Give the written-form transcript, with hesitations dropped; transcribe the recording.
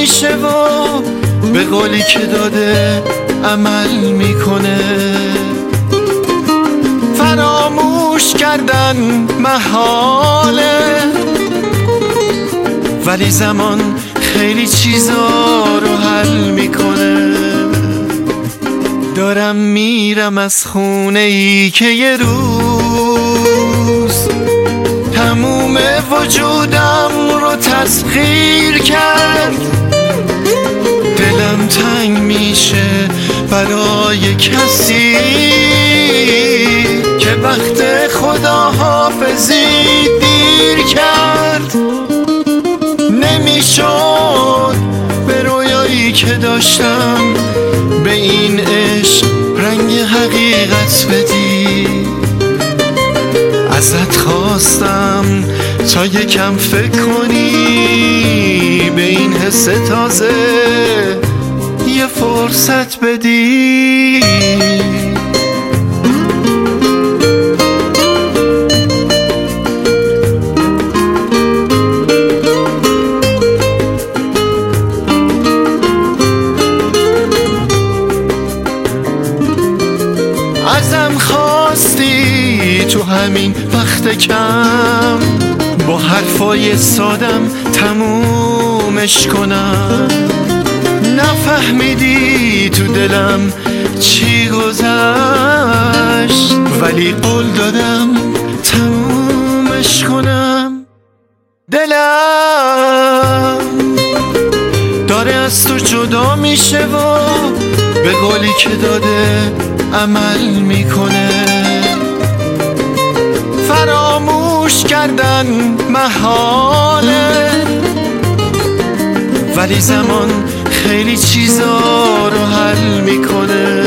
میشه و به قولی که داده عمل میکنه. فراموش کردن محاله، ولی زمان خیلی چیزا رو حل میکنه. دارم میرم از خونه ای که یه روز تموم وجودم رو تسخیر کرد. دلم تنگ میشه برای کسی که وقت خداحافظی دیر کرد. نمیشد به رویایی که داشتم به این عشق رنگ حقیقت بدی. ازت خواستم تا یکم فکر کنی، به این حس تازه یه فرصت بدی. ازم خواستی تو همین وقت کم با حرفای سادم تمومش کنم. نفهمیدی تو دلم چی گذشت، ولی قول دادم تمومش کنم. دلم داره از تو جدا میشه و به قولی که داده عمل میکنه. فراموش کردن محاله، ولی زمان خیلی چیزا رو حل میکنه.